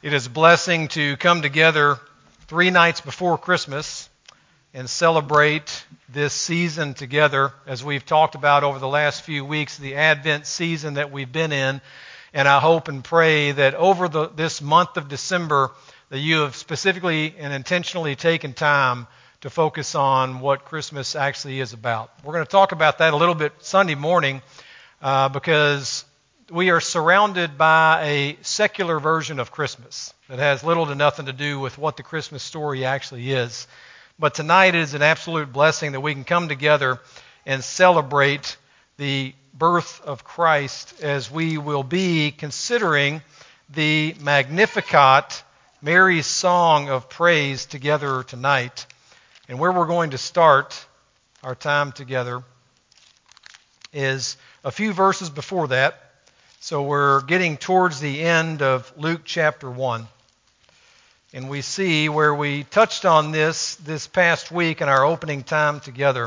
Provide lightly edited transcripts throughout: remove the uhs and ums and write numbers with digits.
It is a blessing to come together 3 nights before Christmas and celebrate this season together, as we've talked about over the last few weeks, the Advent season that we've been in. And I hope and pray that over this month of December that you have specifically and intentionally taken time to focus on what Christmas actually is about. We're going to talk about that a little bit Sunday morning because we are surrounded by a secular version of Christmas that has little to nothing to do with what the Christmas story actually is. But tonight is an absolute blessing that we can come together and celebrate the birth of Christ as we will be considering the Magnificat, Mary's song of praise, together tonight. And where we're going to start our time together is a few verses before that. So we're getting towards the end of Luke chapter 1. And we see where we touched on this past week in our opening time together.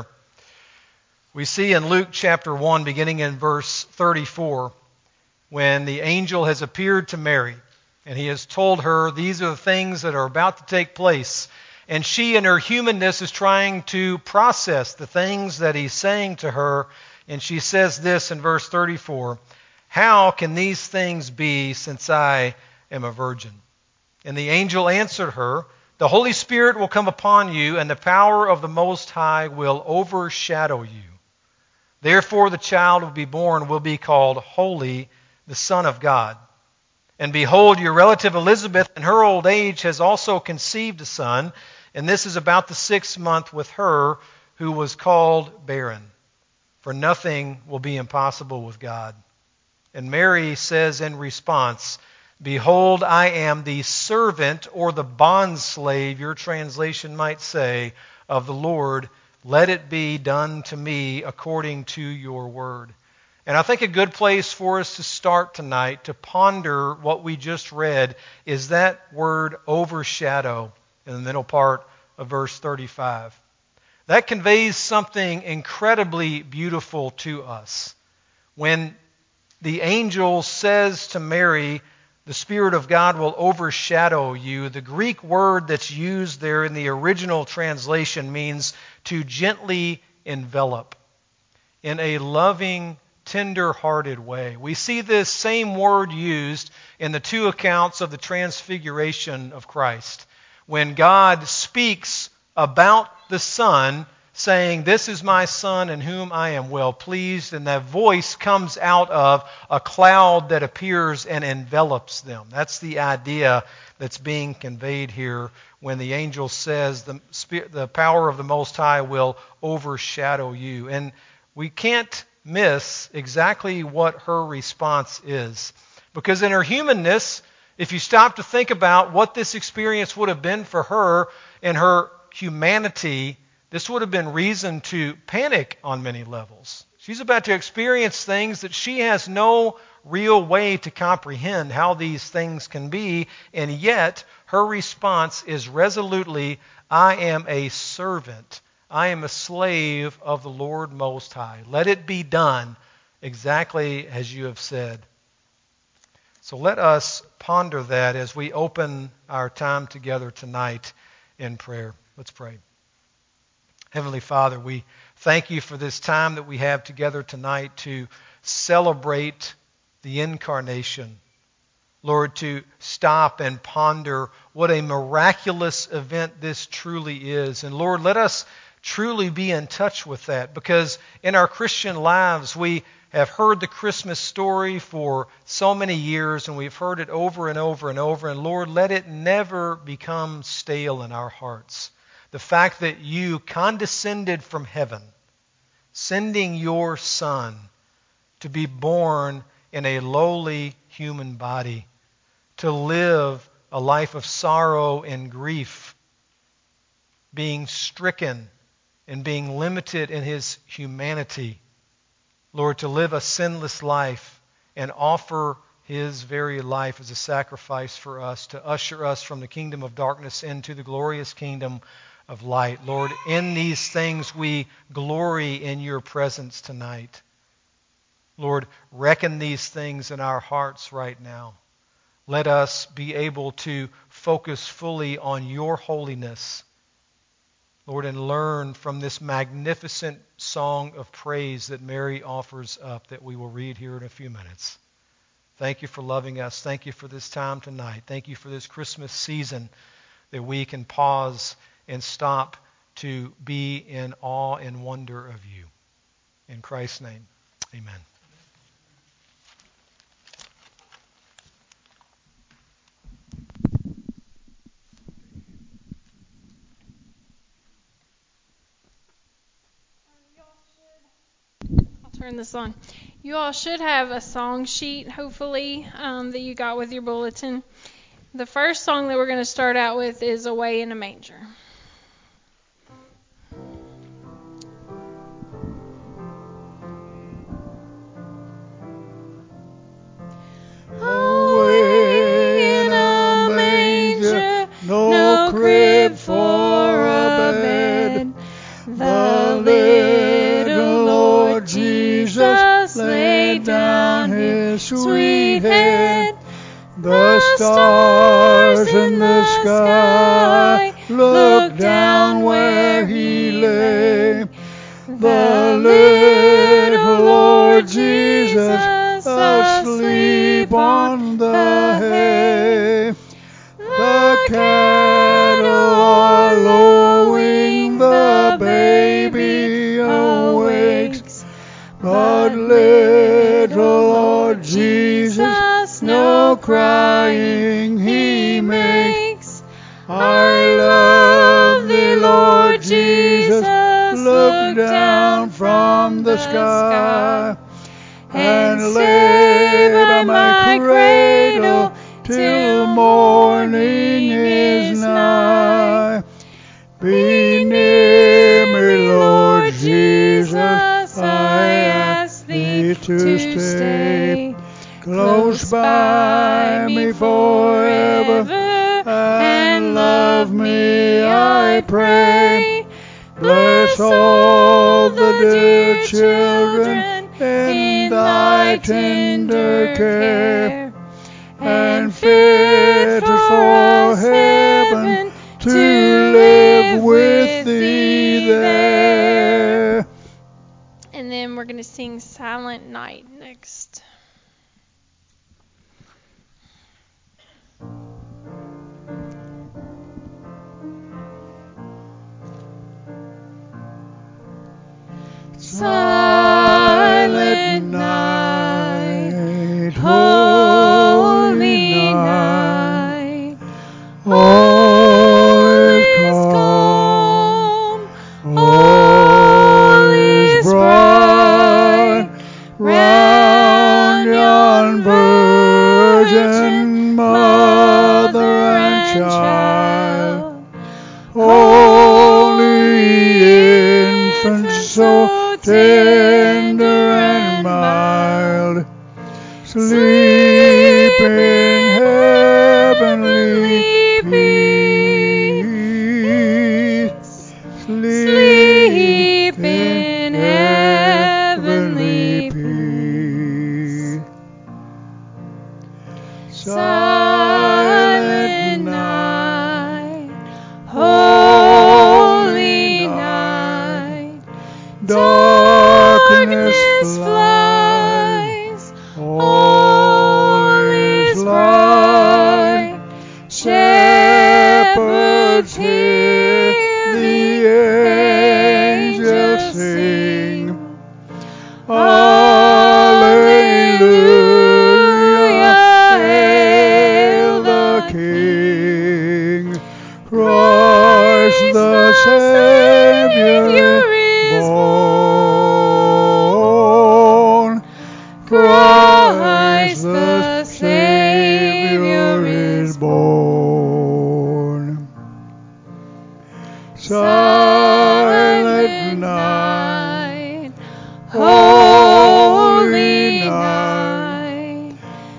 We see in Luke chapter 1, beginning in verse 34, when the angel has appeared to Mary, and he has told her these are the things that are about to take place. And she, in her humanness, is trying to process the things that he's saying to her. And she says this in verse 34, "How can these things be, since I am a virgin?" And the angel answered her, "The Holy Spirit will come upon you, and the power of the Most High will overshadow you. Therefore the child will be born will be called Holy, the Son of God. And behold, your relative Elizabeth in her old age has also conceived a son, and this is about the 6th month with her who was called barren. For nothing will be impossible with God." And Mary says in response, "Behold, I am the servant," or the bondslave, your translation might say, "of the Lord. Let it be done to me according to your word." And I think a good place for us to start tonight to ponder what we just read is that word overshadow in the middle part of verse 35. That conveys something incredibly beautiful to us. When the angel says to Mary, "The Spirit of God will overshadow you," the Greek word that's used there in the original translation means to gently envelop in a loving, tender-hearted way. We see this same word used in the 2 accounts of the transfiguration of Christ. When God speaks about the Son, saying, "This is my Son in whom I am well pleased," and that voice comes out of a cloud that appears and envelops them. That's the idea that's being conveyed here when the angel says the power of the Most High will overshadow you. And we can't miss exactly what her response is. Because in her humanness, if you stop to think about what this experience would have been for her in her humanity, this would have been reason to panic on many levels. She's about to experience things that she has no real way to comprehend how these things can be, and yet her response is resolutely, "I am a servant. I am a slave of the Lord Most High. Let it be done exactly as you have said." So let us ponder that as we open our time together tonight in prayer. Let's pray. Heavenly Father, we thank you for this time that we have together tonight to celebrate the incarnation. Lord, to stop and ponder what a miraculous event this truly is. And Lord, let us truly be in touch with that, because in our Christian lives we have heard the Christmas story for so many years, and we've heard it over and over and over. And Lord, let it never become stale in our hearts. The fact that you condescended from heaven, sending your Son to be born in a lowly human body, to live a life of sorrow and grief, being stricken and being limited in his humanity. Lord, to live a sinless life and offer his very life as a sacrifice for us, to usher us from the kingdom of darkness into the glorious kingdom of light. Lord, in these things we glory in your presence tonight. Lord, reckon these things in our hearts right now. Let us be able to focus fully on your holiness, Lord, and learn from this magnificent song of praise that Mary offers up that we will read here in a few minutes. Thank you for loving us. Thank you for this time tonight. Thank you for this Christmas season that we can pause and stop to be in awe and wonder of you. In Christ's name, amen. Turn this on. You all should have a song sheet, hopefully, that you got with your bulletin. The first song that we're going to start out with is Away in a Manger. Away in a manger, no crib for a bed, the little Lord Jesus laid down his sweet head. The stars in the sky looked down where he lay. The little Lord Jesus asleep on the hay. The cattle are lowing, the baby awakes, but little Lord Jesus no crying he makes. I love thee, Lord Jesus, look down from the sky and lay by my cradle till morning is nigh. Be near me, Lord Jesus, I ask thee to stay close by me forever and love me, I pray. Bless all the dear children in thy tender care, and fit for heaven to live with thee there. And then we're going to sing Silent Night next. Silent night, holy night, all is calm, all is bright, round yon virgin mother and child, holy infant, so tender and mild, sleep in heavenly peace, sleep in heavenly peace. Silent night, holy night, darkness flies, all is bright. Shepherds hear the angels sing. Alleluia, hail the King. Christ the Savior born. Christ the Savior is born. Silent night, holy night,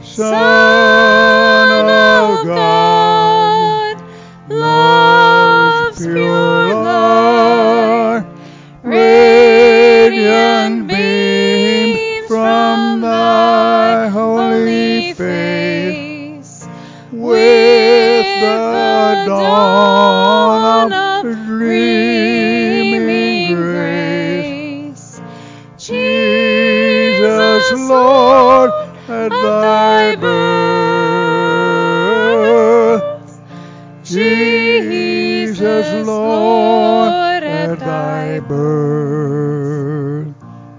Son of God, love's pure light, radiant beam from thy holy face, dawn of dreaming grace. Jesus, Lord, at thy birth. Jesus, Lord, at thy birth.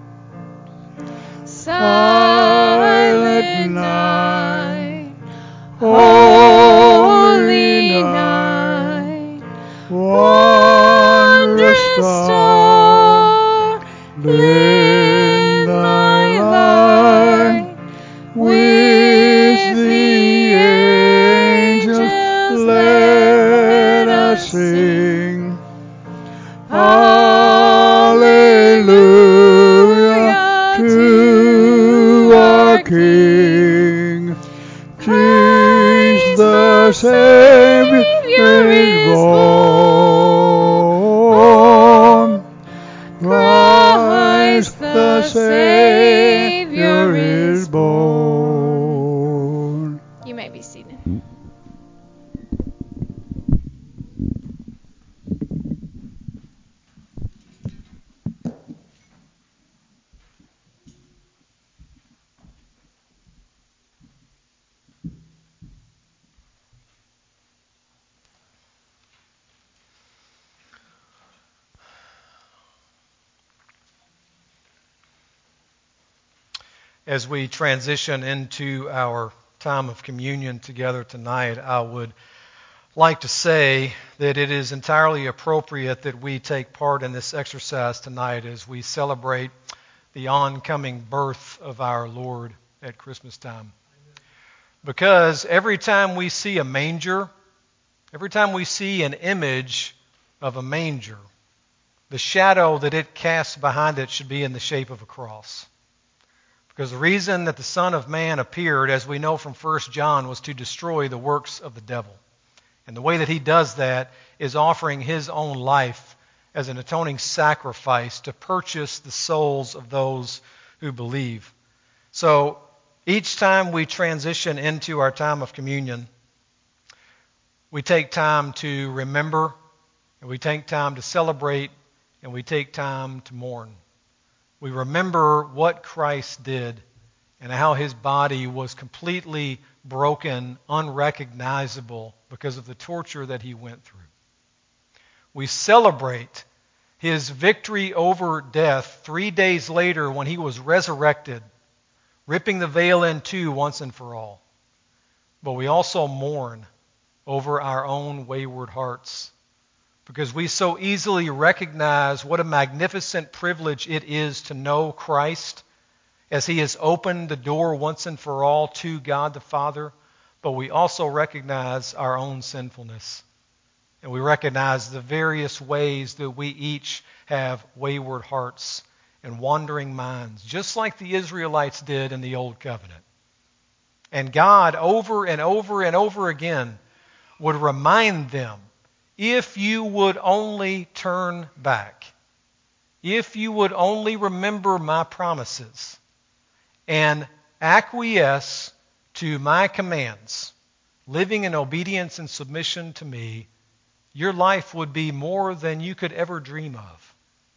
Silent night, holy night, wondrous star, in thy light, with the angels let us sing. Hallelujah to our King. Christ the Savior is born. Christ the Savior is born. You may be seated. As we transition into our time of communion together tonight, I would like to say that it is entirely appropriate that we take part in this exercise tonight as we celebrate the oncoming birth of our Lord at Christmas time. Because every time we see a manger, every time we see an image of a manger, the shadow that it casts behind it should be in the shape of a cross. Because the reason that the Son of Man appeared, as we know from 1 John, was to destroy the works of the devil. And the way that he does that is offering his own life as an atoning sacrifice to purchase the souls of those who believe. So each time we transition into our time of communion, we take time to remember, and we take time to celebrate, and we take time to mourn. We remember what Christ did and how his body was completely broken, unrecognizable because of the torture that he went through. We celebrate his victory over death 3 days later when he was resurrected, ripping the veil in two once and for all. But we also mourn over our own wayward hearts, because we so easily recognize what a magnificent privilege it is to know Christ as he has opened the door once and for all to God the Father, but we also recognize our own sinfulness. And we recognize the various ways that we each have wayward hearts and wandering minds, just like the Israelites did in the Old Covenant. And God, over and over and over again, would remind them, if you would only turn back, if you would only remember my promises and acquiesce to my commands, living in obedience and submission to me, your life would be more than you could ever dream of.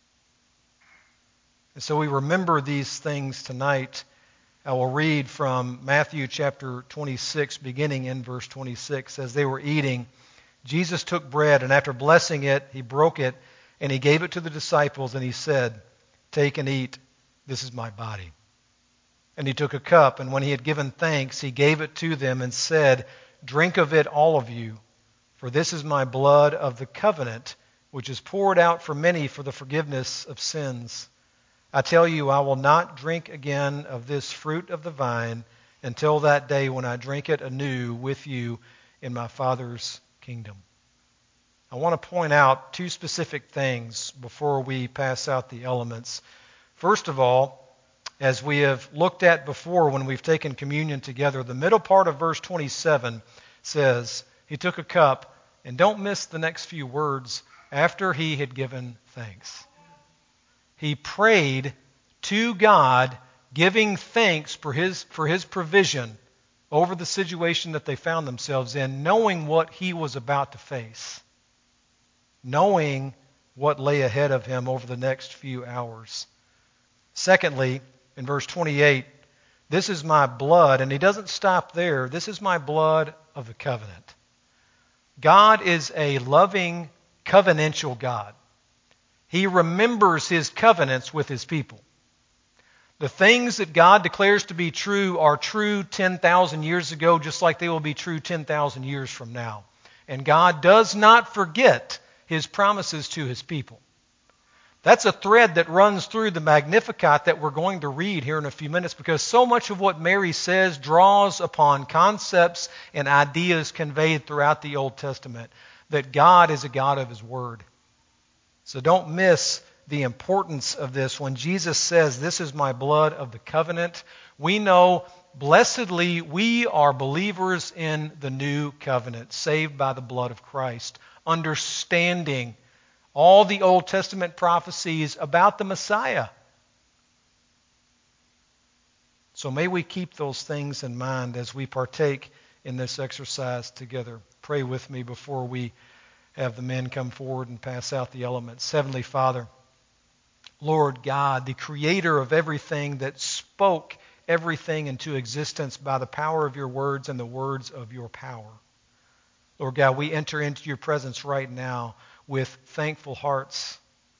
And so we remember these things tonight. I will read from Matthew chapter 26, beginning in verse 26. As they were eating, Jesus took bread, and after blessing it, he broke it, and he gave it to the disciples, and he said, "Take and eat, this is my body." And he took a cup, and when he had given thanks, he gave it to them and said, "Drink of it, all of you, for this is my blood of the covenant, which is poured out for many for the forgiveness of sins. I tell you, I will not drink again of this fruit of the vine until that day when I drink it anew with you in my Father's kingdom." I want to point out two specific things before we pass out the elements. First of all, as we have looked at before when we've taken communion together, the middle part of verse 27 says, he took a cup, and don't miss the next few words, after he had given thanks. He prayed to God, giving thanks for his provision over the situation that they found themselves in, knowing what he was about to face, knowing what lay ahead of him over the next few hours. Secondly, in verse 28, this is my blood, and he doesn't stop there. This is my blood of the covenant. God is a loving, covenantal God. He remembers his covenants with his people. The things that God declares to be true are true 10,000 years ago, just like they will be true 10,000 years from now. And God does not forget his promises to his people. That's a thread that runs through the Magnificat that we're going to read here in a few minutes, because so much of what Mary says draws upon concepts and ideas conveyed throughout the Old Testament, that God is a God of his word. So don't miss the importance of this. When Jesus says, this is my blood of the covenant, we know, blessedly, we are believers in the new covenant, saved by the blood of Christ, understanding all the Old Testament prophecies about the Messiah. So may we keep those things in mind as we partake in this exercise together. Pray with me before we have the men come forward and pass out the elements. Heavenly Father, Lord God, the creator of everything, that spoke everything into existence by the power of your words and the words of your power. Lord God, we enter into your presence right now with thankful hearts.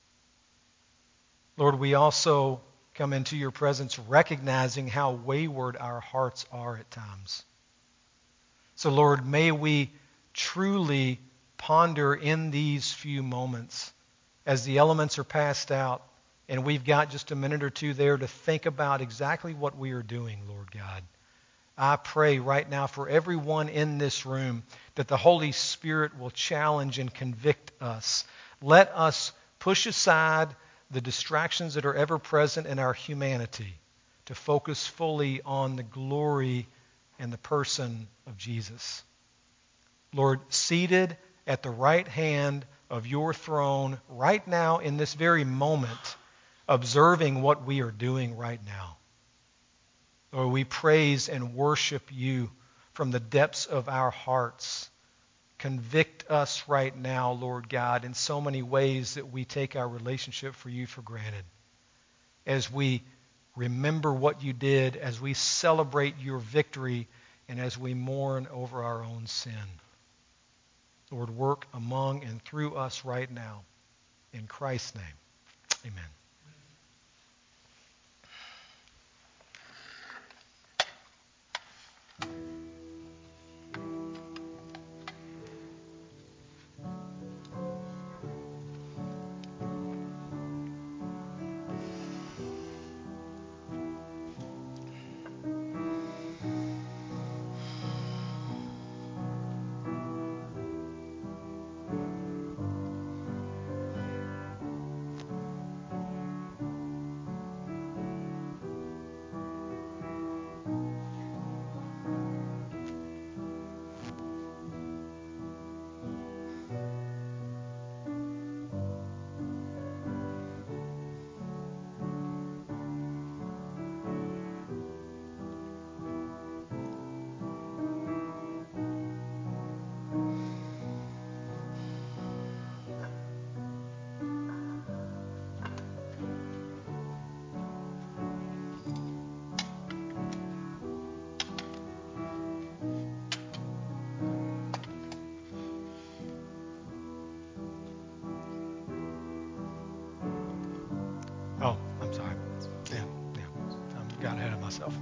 Lord, we also come into your presence recognizing how wayward our hearts are at times. So Lord, may we truly ponder in these few moments as the elements are passed out, and we've got just a minute or two there to think about exactly what we are doing, Lord God. I pray right now for everyone in this room that the Holy Spirit will challenge and convict us. Let us push aside the distractions that are ever present in our humanity to focus fully on the glory and the person of Jesus. Lord, seated at the right hand of your throne right now in this very moment, observing what we are doing right now. Lord, we praise and worship you from the depths of our hearts. Convict us right now, Lord God, in so many ways that we take our relationship for you for granted. As we remember what you did, as we celebrate your victory, and as we mourn over our own sin. Lord, work among and through us right now. In Christ's name, amen. Oh, I'm sorry. Yeah. I got ahead of myself.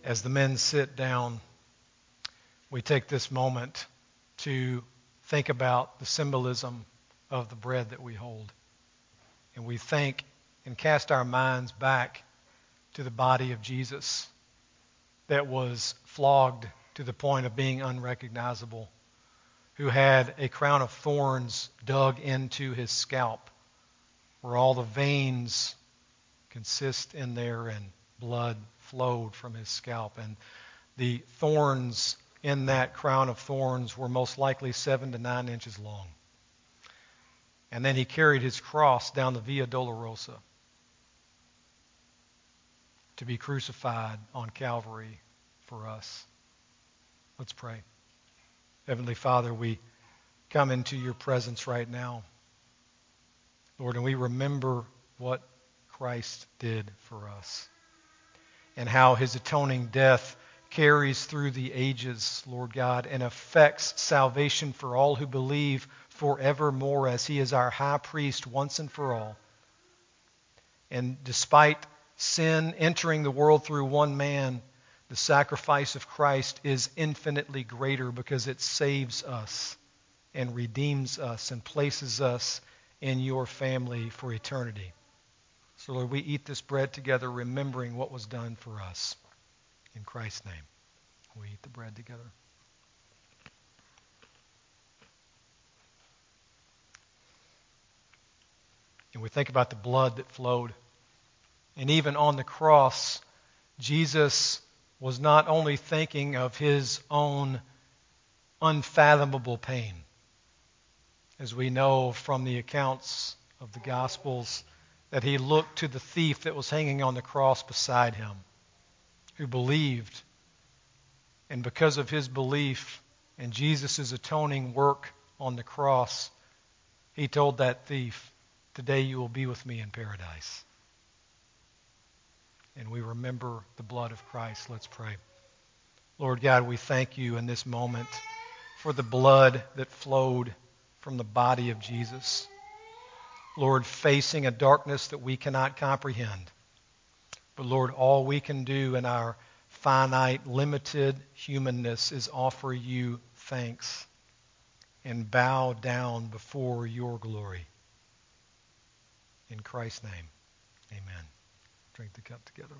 As the men sit down, we take this moment to think about the symbolism of the bread that we hold. And we think and cast our minds back to the body of Jesus that was flogged to the point of being unrecognizable, who had a crown of thorns dug into his scalp, where all the veins consist in there and blood flowed from his scalp. And the thorns in that crown of thorns were most likely 7 to 9 inches long. And then he carried his cross down the Via Dolorosa to be crucified on Calvary for us. Let's pray. Heavenly Father, we come into your presence right now, Lord, and we remember what Christ did for us and how his atoning death carries through the ages, Lord God, and affects salvation for all who believe forevermore, as he is our high priest once and for all. And despite sin entering the world through one man, the sacrifice of Christ is infinitely greater because it saves us and redeems us and places us in your family for eternity. So, Lord, we eat this bread together, remembering what was done for us. In Christ's name, we eat the bread together. And we think about the blood that flowed. And even on the cross, Jesus was not only thinking of his own unfathomable pain, as we know from the accounts of the Gospels, that he looked to the thief that was hanging on the cross beside him, who believed. And because of his belief and Jesus' atoning work on the cross, he told that thief, "Today you will be with me in paradise." And we remember the blood of Christ. Let's pray. Lord God, we thank you in this moment for the blood that flowed from the body of Jesus. Lord, facing a darkness that we cannot comprehend. But Lord, all we can do in our finite, limited humanness is offer you thanks and bow down before your glory. In Christ's name, amen. Drink the cup together.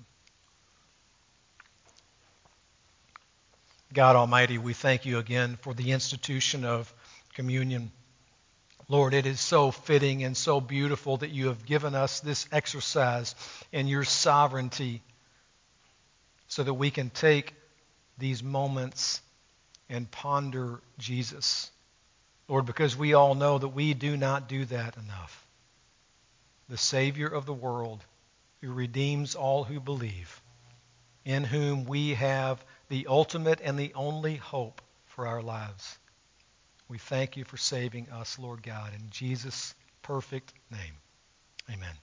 God Almighty, we thank you again for the institution of communion. Lord, it is so fitting and so beautiful that you have given us this exercise in your sovereignty so that we can take these moments and ponder Jesus. Lord, because we all know that we do not do that enough. The Savior of the world, who redeems all who believe, in whom we have the ultimate and the only hope for our lives. We thank you for saving us, Lord God, in Jesus' perfect name. Amen.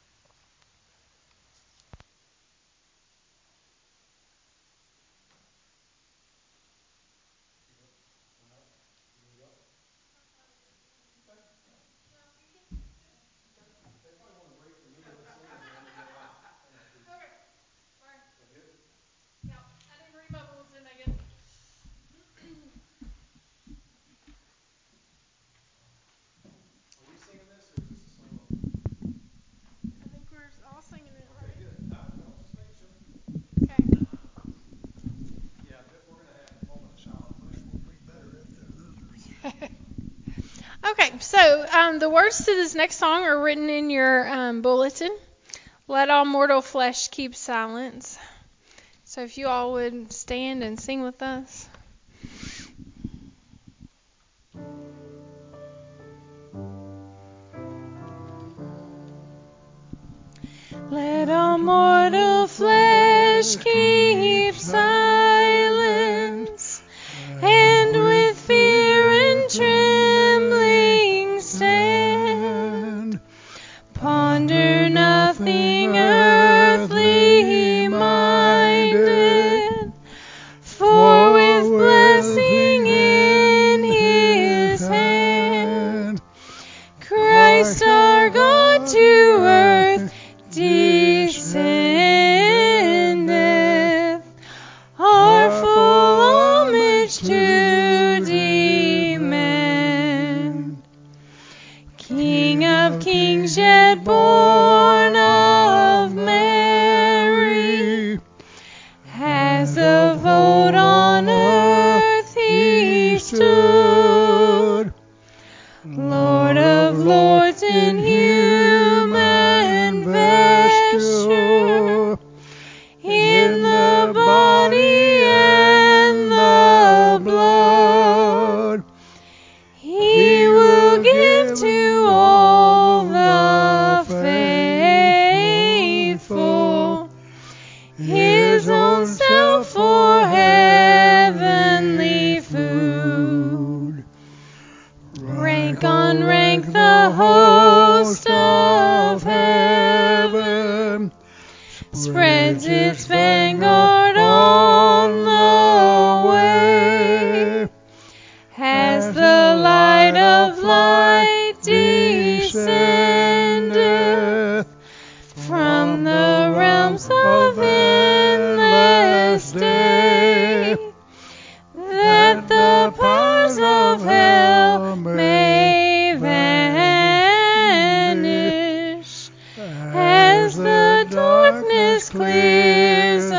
Okay, so the words to this next song are written in your bulletin. Let all mortal flesh keep silence. So if you all would stand and sing with us. Let all mortal flesh keep silence, and with fear and trembling stand. Ponder nothing earthly minded, for with blessing in his hand, Christ our God to earth descendeth. stood. Lord of lords in human vesture, in the body and the blood, He will give to all the faithful His own self for heavenly food. Rank on rank the host of heaven spreads its vanguard on the way, as the light of light descendeth from the realms of endless day, that the powers of hell may vanish as the darkness clears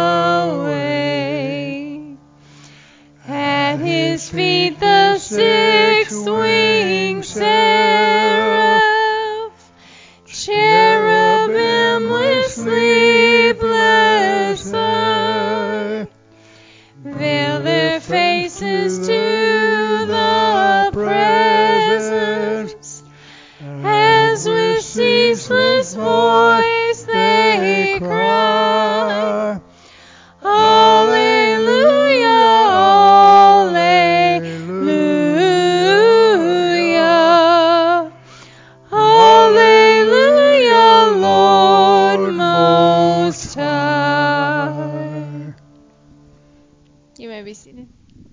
away. At His feet the six-winged seraph, cherubim with sleepless eye, veil their faces to the presence, as with ceaseless voice they cry, Alleluia, Alleluia, Alleluia, Lord Most High. You may be seated.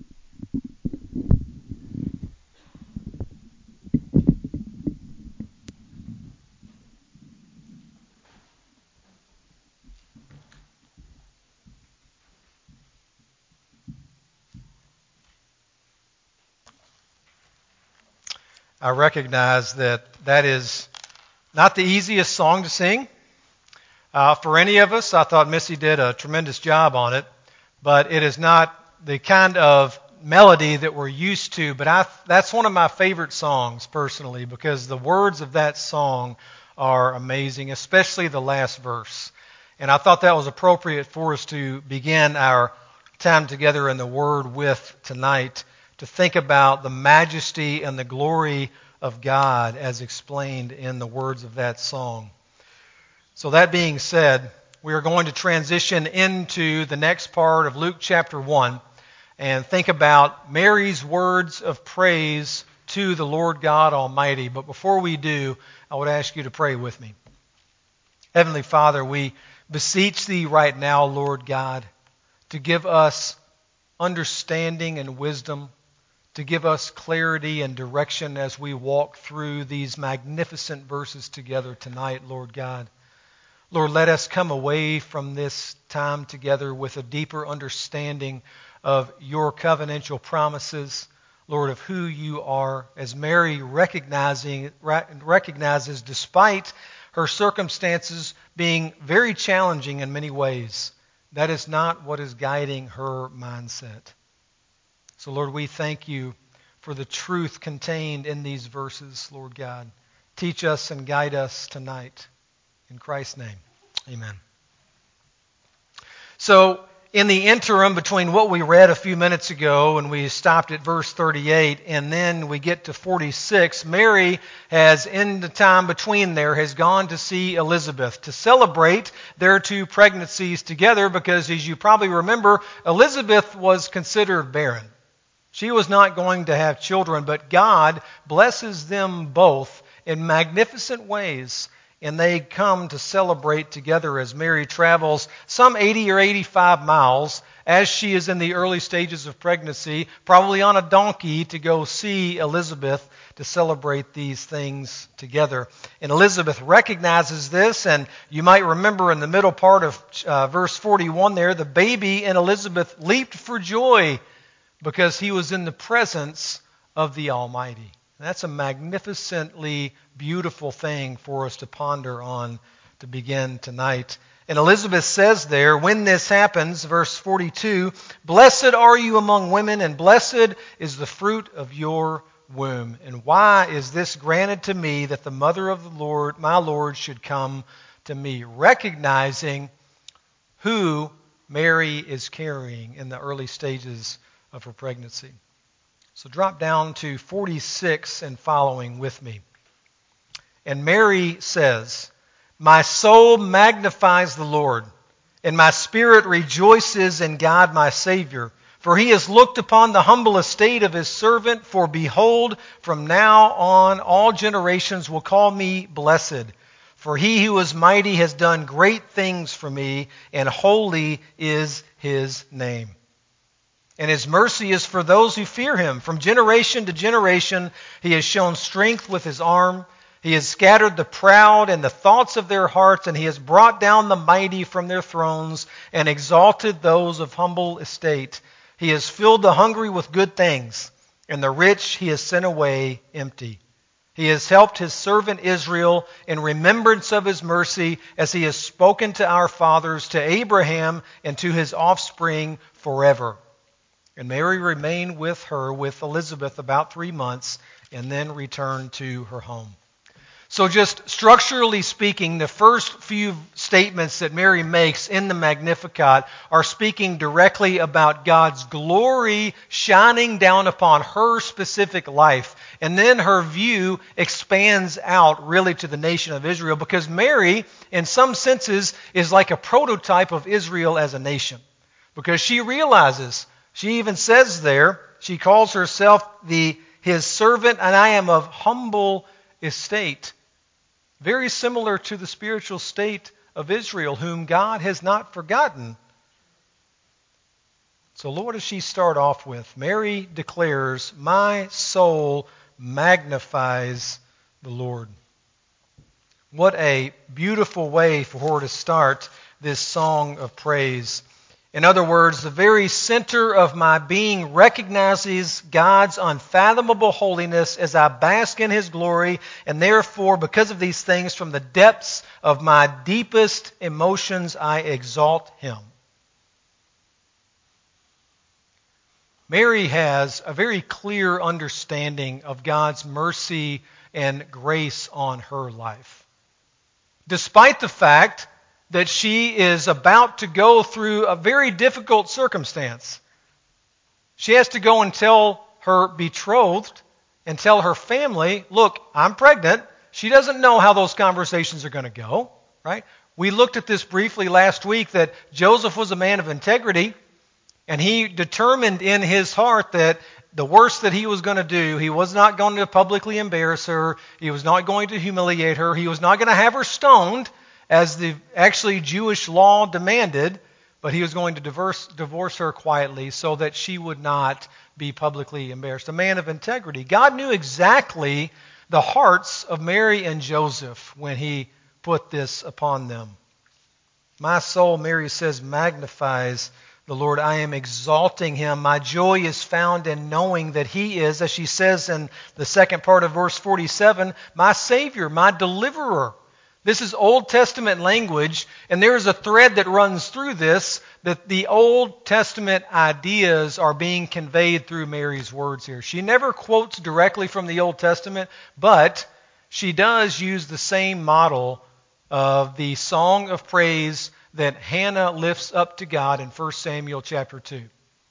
I recognize that is not the easiest song to sing. For any of us, I thought Missy did a tremendous job on it, but it is not the kind of melody that we're used to. But that's one of my favorite songs personally, because the words of that song are amazing, especially the last verse. And I thought that was appropriate for us to begin our time together in the Word with tonight, to think about the majesty and the glory of God as explained in the words of that song. So that being said, we are going to transition into the next part of Luke chapter 1 and think about Mary's words of praise to the Lord God Almighty. But before we do, I would ask you to pray with me. Heavenly Father, we beseech Thee right now, Lord God, to give us understanding and wisdom, to give us clarity and direction as we walk through these magnificent verses together tonight, Lord God. Lord, let us come away from this time together with a deeper understanding of Your covenantal promises, Lord, of who You are, as Mary recognizes, despite her circumstances being very challenging in many ways, that is not what is guiding her mindset. So, Lord, we thank You for the truth contained in these verses, Lord God. Teach us and guide us tonight. In Christ's name, amen. So, in the interim between what we read a few minutes ago and we stopped at verse 38 and then we get to 46, Mary has, in the time between there, has gone to see Elizabeth to celebrate their two pregnancies together because, as you probably remember, Elizabeth was considered barren. She was not going to have children, but God blesses them both in magnificent ways, and they come to celebrate together as Mary travels some 80 or 85 miles as she is in the early stages of pregnancy, probably on a donkey, to go see Elizabeth to celebrate these things together. And Elizabeth recognizes this, and you might remember in the middle part of verse 41 there, the baby in Elizabeth leaped for joy because he was in the presence of the Almighty. That's a magnificently beautiful thing for us to ponder on to begin tonight. And Elizabeth says there, when this happens, verse 42, "Blessed are you among women, and blessed is the fruit of your womb. And why is this granted to me, that the mother of the Lord, my Lord, should come to me?" Recognizing who Mary is carrying in the early stages of her pregnancy. So drop down to 46 and following with me. "And Mary says, 'My soul magnifies the Lord, and my spirit rejoices in God my Savior. For he has looked upon the humble estate of his servant. For behold, from now on all generations will call me blessed. For he who is mighty has done great things for me, and holy is his name. And his mercy is for those who fear him. From generation to generation he has shown strength with his arm. He has scattered the proud in the thoughts of their hearts, and he has brought down the mighty from their thrones and exalted those of humble estate. He has filled the hungry with good things, and the rich he has sent away empty. He has helped his servant Israel in remembrance of his mercy, as he has spoken to our fathers, to Abraham, and to his offspring forever.' And Mary remained with Elizabeth about 3 months, and then returned to her home." So just structurally speaking, the first few statements that Mary makes in the Magnificat are speaking directly about God's glory shining down upon her specific life. And then her view expands out really to the nation of Israel, because Mary, in some senses, is like a prototype of Israel as a nation. Because she realizes, she even says there, she calls herself his servant, and I am of humble estate. Very similar to the spiritual state of Israel, whom God has not forgotten. So what does she start off with? Mary declares, "My soul magnifies the Lord." What a beautiful way for her to start this song of praise. In other words, the very center of my being recognizes God's unfathomable holiness as I bask in his glory, and therefore, because of these things, from the depths of my deepest emotions, I exalt him. Mary has a very clear understanding of God's mercy and grace on her life. Despite the fact that she is about to go through a very difficult circumstance. She has to go and tell her betrothed and tell her family, "Look, I'm pregnant." She doesn't know how those conversations are going to go, right? We looked at this briefly last week, that Joseph was a man of integrity, and he determined in his heart that the worst that he was going to do, he was not going to publicly embarrass her, he was not going to humiliate her, he was not going to have her stoned, as the actually Jewish law demanded, but he was going to divorce her quietly so that she would not be publicly embarrassed. A man of integrity. God knew exactly the hearts of Mary and Joseph when he put this upon them. "My soul," Mary says, "magnifies the Lord. I am exalting him. My joy is found in knowing that he is," as she says in the second part of verse 47, "my Savior, my deliverer." This is Old Testament language, and there is a thread that runs through this, that the Old Testament ideas are being conveyed through Mary's words here. She never quotes directly from the Old Testament, but she does use the same model of the song of praise that Hannah lifts up to God in 1 Samuel chapter 2.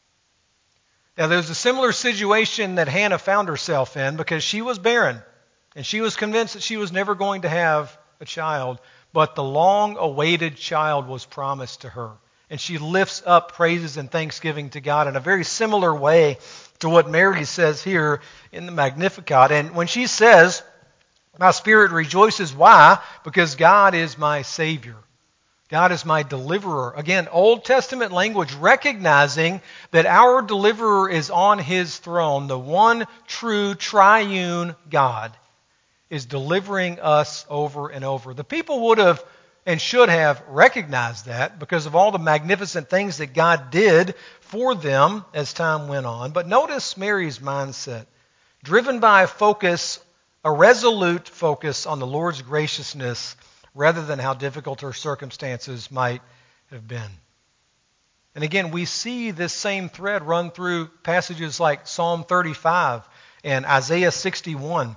Now, there's a similar situation that Hannah found herself in, because she was barren, and she was convinced that she was never going to have a child, but the long-awaited child was promised to her. And she lifts up praises and thanksgiving to God in a very similar way to what Mary says here in the Magnificat. And when she says, "My spirit rejoices," why? Because God is my Savior. God is my deliverer. Again, Old Testament language recognizing that our deliverer is on his throne. The one true triune God is delivering us over and over. The people would have and should have recognized that because of all the magnificent things that God did for them as time went on. But notice Mary's mindset, driven by a resolute focus on the Lord's graciousness rather than how difficult her circumstances might have been. And again, we see this same thread run through passages like Psalm 35 and Isaiah 61.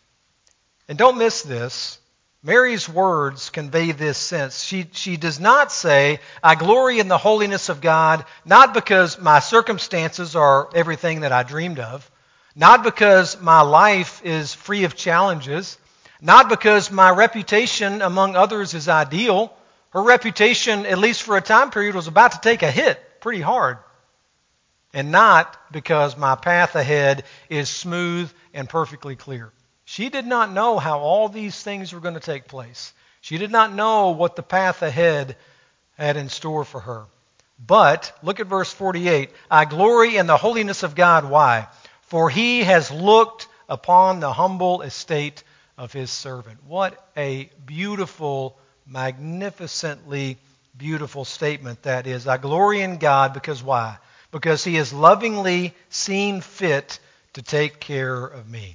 And don't miss this. Mary's words convey this sense. She does not say, I glory in the holiness of God, not because my circumstances are everything that I dreamed of, not because my life is free of challenges, not because my reputation among others is ideal. Her reputation, at least for a time period, was about to take a hit pretty hard. And not because my path ahead is smooth and perfectly clear. She did not know how all these things were going to take place. She did not know what the path ahead had in store for her. But, look at verse 48. I glory in the holiness of God. Why? For he has looked upon the humble estate of his servant. What a beautiful, magnificently beautiful statement that is. I glory in God because why? Because he has lovingly seen fit to take care of me.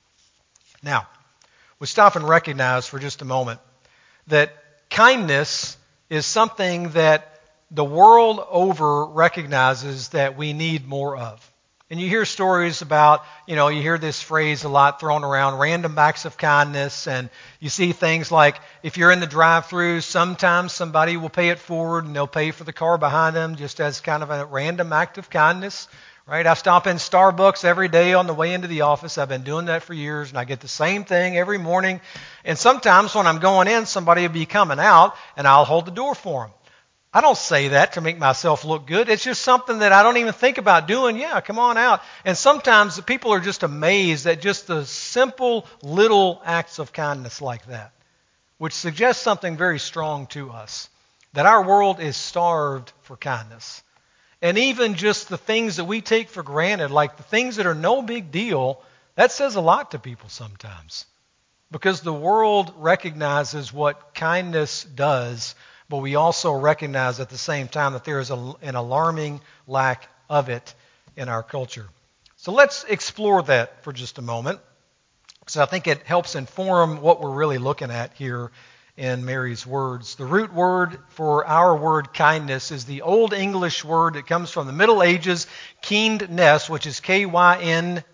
Now, we stop and recognize for just a moment that kindness is something that the world over recognizes that we need more of. And you hear stories about, you hear this phrase a lot thrown around, random acts of kindness, and you see things like if you're in the drive-thru, sometimes somebody will pay it forward and they'll pay for the car behind them just as kind of a random act of kindness. Right? I stop in Starbucks every day on the way into the office. I've been doing that for years, and I get the same thing every morning. And sometimes when I'm going in, somebody will be coming out, and I'll hold the door for them. I don't say that to make myself look good. It's just something that I don't even think about doing. Yeah, come on out. And sometimes people are just amazed at just the simple little acts of kindness like that, which suggests something very strong to us, that our world is starved for kindness. And even just the things that we take for granted, like the things that are no big deal, that says a lot to people sometimes. Because the world recognizes what kindness does, but we also recognize at the same time that there is an alarming lack of it in our culture. So let's explore that for just a moment, because I think it helps inform what we're really looking at here in Mary's words. The root word for our word kindness is the Old English word that comes from the Middle Ages, kindness, which is Kyndnes.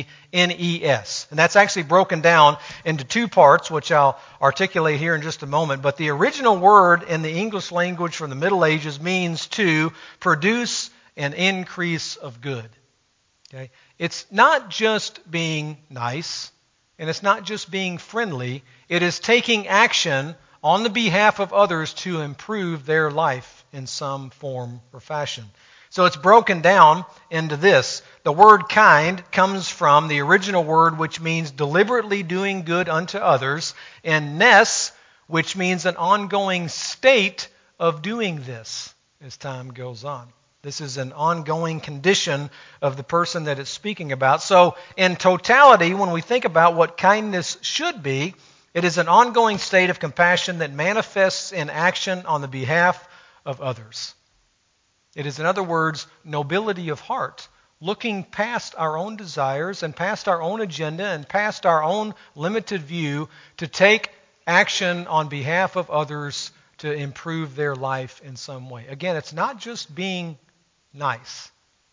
And that's actually broken down into two parts, which I'll articulate here in just a moment. But the original word in the English language from the Middle Ages means to produce an increase of good. Okay? It's not just being nice, and it's not just being friendly. It is taking action on the behalf of others to improve their life in some form or fashion. So it's broken down into this. The word kind comes from the original word which means deliberately doing good unto others, and ness, which means an ongoing state of doing this as time goes on. This is an ongoing condition of the person that it's speaking about. So in totality, when we think about what kindness should be, it is an ongoing state of compassion that manifests in action on the behalf of others. It is, in other words, nobility of heart, looking past our own desires and past our own agenda and past our own limited view to take action on behalf of others to improve their life in some way. Again, it's not just being nice.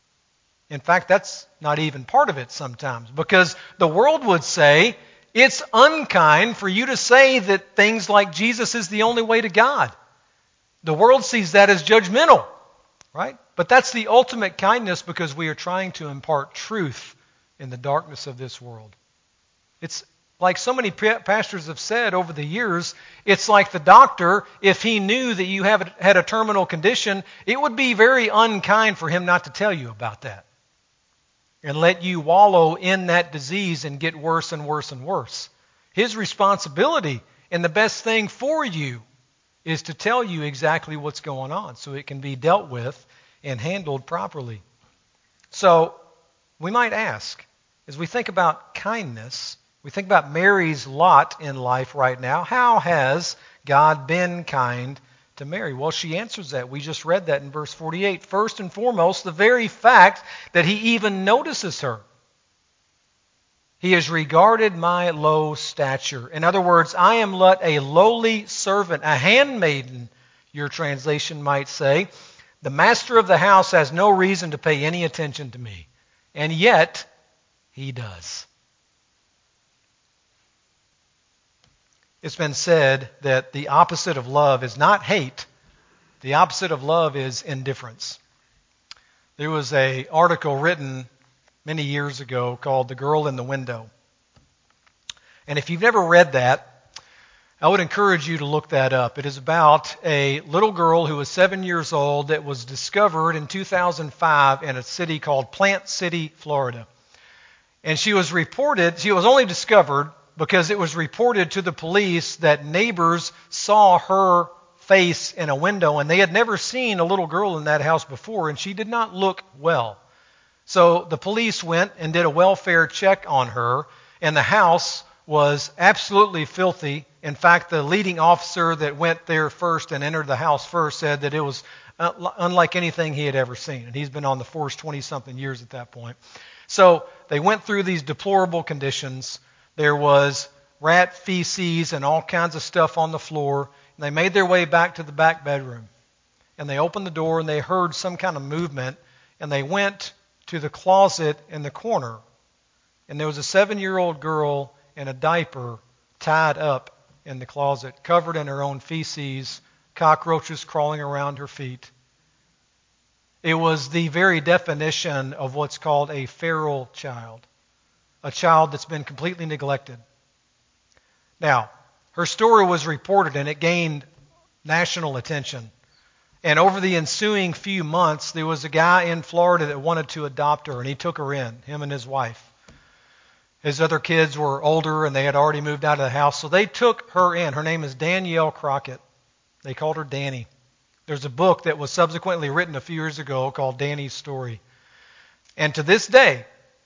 In fact, that's not even part of it sometimes, because the world would say it's unkind for you to say that things like Jesus is the only way to God. The world sees that as judgmental, right? But that's the ultimate kindness, because we are trying to impart truth in the darkness of this world. It's like so many pastors have said over the years, it's like the doctor, if he knew that you had a terminal condition, it would be very unkind for him not to tell you about that and let you wallow in that disease and get worse and worse and worse. His responsibility and the best thing for you is to tell you exactly what's going on so it can be dealt with and handled properly. So we might ask, as we think about kindness, we think about Mary's lot in life right now, how has God been kind to Mary? Well, she answers that. We just read that in verse 48. First and foremost, the very fact that he even notices her. He has regarded my low stature. In other words, I am but a lowly servant, a handmaiden, your translation might say. The master of the house has no reason to pay any attention to me. And yet, he does. It's been said that the opposite of love is not hate. The opposite of love is indifference. There was an article written many years ago called The Girl in the Window. And if you've never read that, I would encourage you to look that up. It is about a little girl who was 7 years old that was discovered in 2005 in a city called Plant City, Florida. And she was only discovered because it was reported to the police that neighbors saw her face in a window, and they had never seen a little girl in that house before, and she did not look well. So the police went and did a welfare check on her, and the house was absolutely filthy. In fact, the leading officer that went there first and entered the house first said that it was unlike anything he had ever seen. And he's been on the force 20-something years at that point. So they went through these deplorable conditions. There was rat feces and all kinds of stuff on the floor. And they made their way back to the back bedroom. And they opened the door and they heard some kind of movement. And they went to the closet in the corner. And there was a 7-year-old girl in a diaper tied up in the closet, covered in her own feces, cockroaches crawling around her feet. It was the very definition of what's called a feral child, a child that's been completely neglected. Now, her story was reported and it gained national attention. And over the ensuing few months, there was a guy in Florida that wanted to adopt her, and he took her in, him and his wife. His other kids were older and they had already moved out of the house, so they took her in. Her name is Danielle Crockett. They called her Danny. There's a book that was subsequently written a few years ago called Danny's Story. And to this day,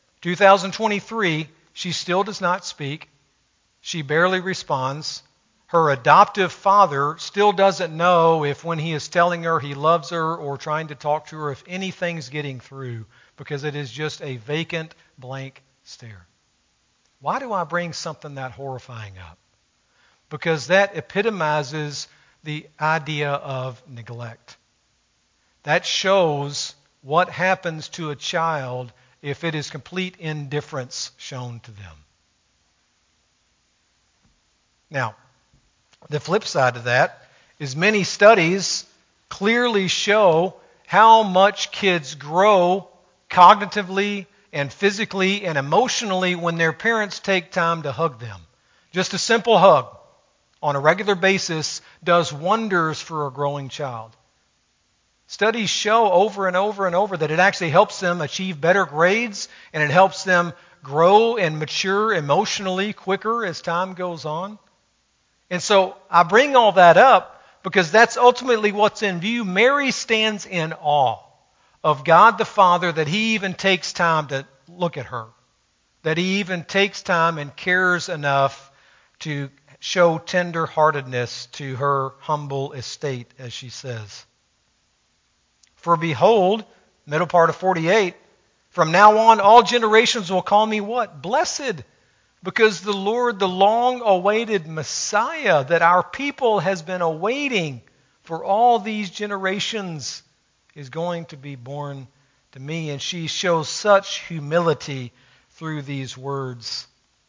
2023, she still does not speak. She barely responds. Her adoptive father still doesn't know if when he is telling her he loves her or trying to talk to her, if anything's getting through, because it is just a vacant, blank stare. Why do I bring something that horrifying up? Because that epitomizes the idea of neglect. That shows what happens to a child if it is complete indifference shown to them. Now, the flip side of that is many studies clearly show how much kids grow cognitively and physically and emotionally when their parents take time to hug them. Just a simple hug on a regular basis does wonders for a growing child. Studies show over and over and over that it actually helps them achieve better grades and it helps them grow and mature emotionally quicker as time goes on. And so I bring all that up because that's ultimately what's in view. Mary stands in awe of God the Father, that He even takes time to look at her, that He even takes time and cares enough to show tender-heartedness to her humble estate, as she says. For behold, middle part of 48, from now on all generations will call me what? Blessed. Because the Lord, the long-awaited Messiah that our people has been awaiting for all these generations, is going to be born to me. And she shows such humility through these words.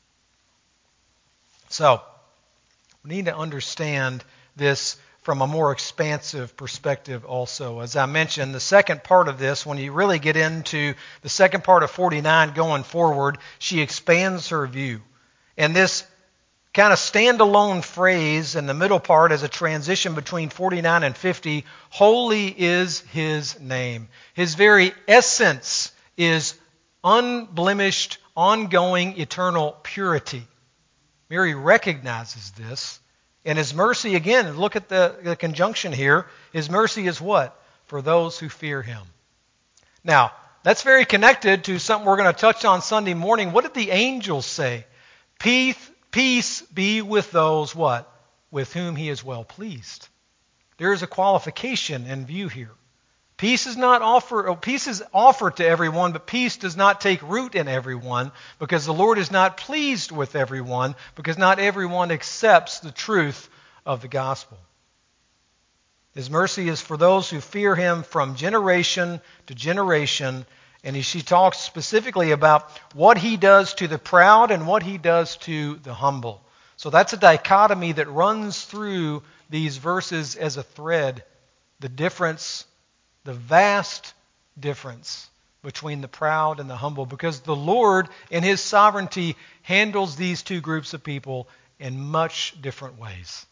So, we need to understand this from a more expansive perspective also. As I mentioned, the second part of this, when you really get into the second part of 49 going forward, she expands her view. And this kind of standalone phrase in the middle part as a transition between 49 and 50, holy is His name. His very essence is unblemished, ongoing, eternal purity. Mary recognizes this. And His mercy, again, look at the conjunction here. His mercy is what? For those who fear Him. Now, that's very connected to something we're going to touch on Sunday morning. What did the angels say? Peace be with those, what? With whom He is well pleased. There is a qualification in view here. Peace is offered to everyone, but peace does not take root in everyone, because the Lord is not pleased with everyone, because not everyone accepts the truth of the gospel. His mercy is for those who fear Him from generation to generation. And she talks specifically about what He does to the proud and what He does to the humble. So that's a dichotomy that runs through these verses as a thread. The difference, the vast difference between the proud and the humble. Because the Lord, in His sovereignty, handles these two groups of people in much different ways.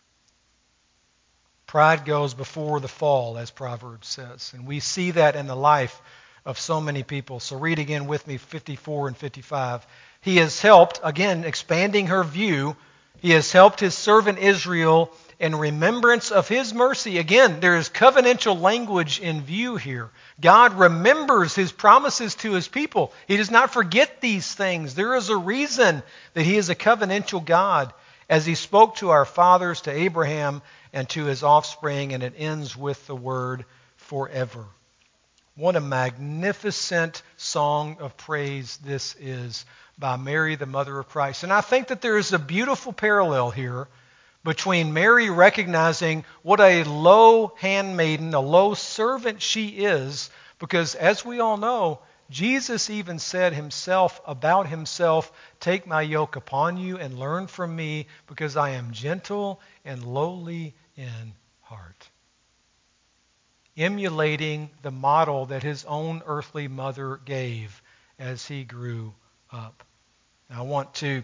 Pride goes before the fall, as Proverbs says. And we see that in the life of so many people. So read again with me 54 and 55. He has helped, again, expanding her view, He has helped His servant Israel in remembrance of His mercy. Again, there is covenantal language in view here. God remembers His promises to His people. He does not forget these things. There is a reason that He is a covenantal God, as He spoke to our fathers, to Abraham, and to his offspring, and it ends with the word forever. What a magnificent song of praise this is by Mary, the mother of Christ. And I think that there is a beautiful parallel here between Mary recognizing what a low handmaiden, a low servant she is, because as we all know, Jesus even said Himself about Himself, "Take my yoke upon you and learn from me, because I am gentle and lowly in heart." Emulating the model that His own earthly mother gave as He grew up. Now, I want to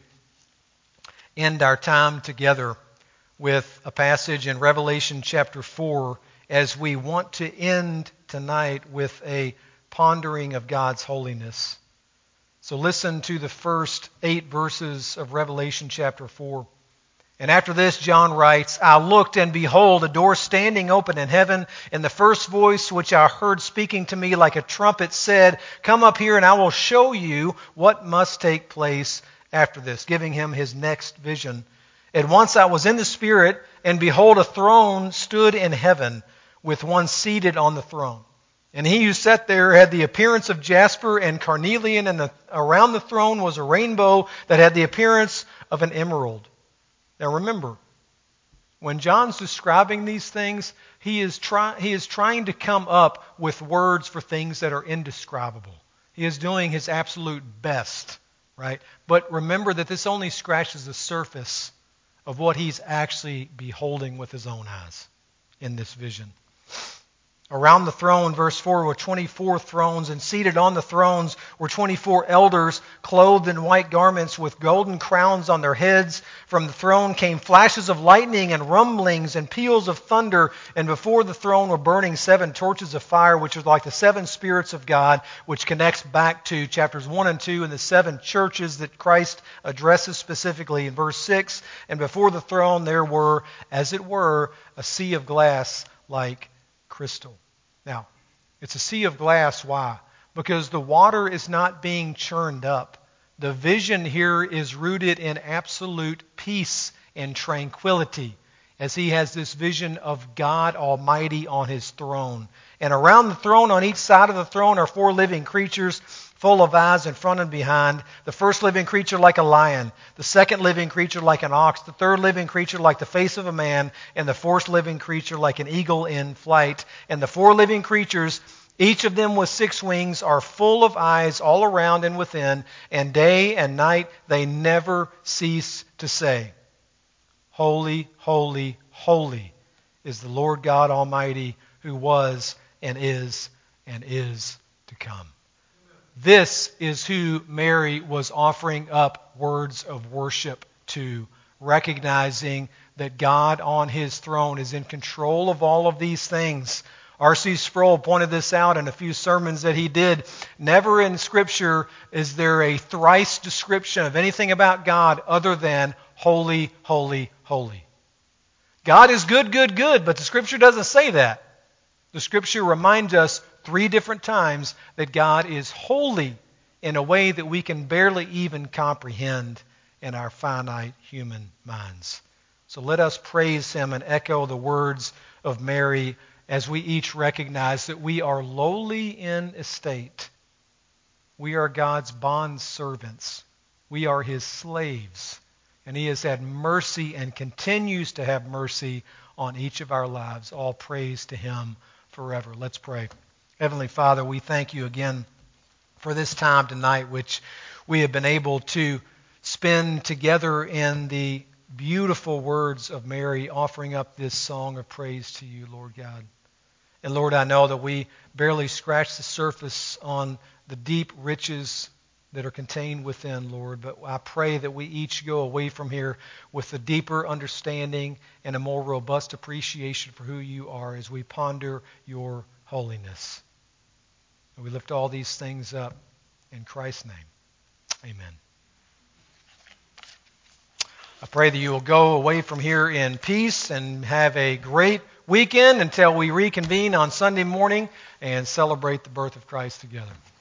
end our time together with a passage in Revelation chapter 4, as we want to end tonight with a pondering of God's holiness. So listen to the first 8 verses of Revelation chapter 4. And after this, John writes, "I looked, and behold, a door standing open in heaven, and the first voice which I heard speaking to me like a trumpet said, 'Come up here, and I will show you what must take place after this,'" giving him his next vision. "At once I was in the Spirit, and behold, a throne stood in heaven, with one seated on the throne. And he who sat there had the appearance of jasper and carnelian, and around the throne was a rainbow that had the appearance of an emerald." Now remember, when John's describing these things, he is trying to come up with words for things that are indescribable. He is doing his absolute best, right? But remember that this only scratches the surface of what he's actually beholding with his own eyes in this vision. Around the throne, verse 4, were 24 thrones, and seated on the thrones were 24 elders, clothed in white garments with golden crowns on their heads. From the throne came flashes of lightning and rumblings and peals of thunder, and before the throne were burning 7 torches of fire, which is like the 7 spirits of God, which connects back to chapters 1 and 2 and the 7 churches that Christ addresses specifically in verse 6. And before the throne there were, as it were, a sea of glass like crystal. Now, it's a sea of glass. Why? Because the water is not being churned up. The vision here is rooted in absolute peace and tranquility, as he has this vision of God Almighty on His throne. And around the throne, on each side of the throne, are 4 living creatures, full of eyes in front and behind. The first living creature like a lion, the second living creature like an ox, the third living creature like the face of a man, and the fourth living creature like an eagle in flight. And the 4 living creatures, each of them with 6 wings, are full of eyes all around and within, and day and night they never cease to say, "Holy, holy, holy is the Lord God Almighty, who was and is to come." This is who Mary was offering up words of worship to, recognizing that God on His throne is in control of all of these things. R.C. Sproul pointed this out in a few sermons that he did. Never in Scripture is there a thrice description of anything about God other than holy, holy, holy. God is good, good, good, but the Scripture doesn't say that. The Scripture reminds us 3 different times that God is holy in a way that we can barely even comprehend in our finite human minds. So let us praise Him and echo the words of Mary as we each recognize that we are lowly in estate. We are God's bond servants. We are His slaves. And He has had mercy and continues to have mercy on each of our lives. All praise to Him forever. Let's pray. Heavenly Father, we thank You again for this time tonight, which we have been able to spend together in the beautiful words of Mary, offering up this song of praise to You, Lord God. And Lord, I know that we barely scratch the surface on the deep riches that are contained within, Lord, but I pray that we each go away from here with a deeper understanding and a more robust appreciation for who You are as we ponder Your holiness. And we lift all these things up in Christ's name. Amen. I pray that you will go away from here in peace and have a great weekend until we reconvene on Sunday morning and celebrate the birth of Christ together.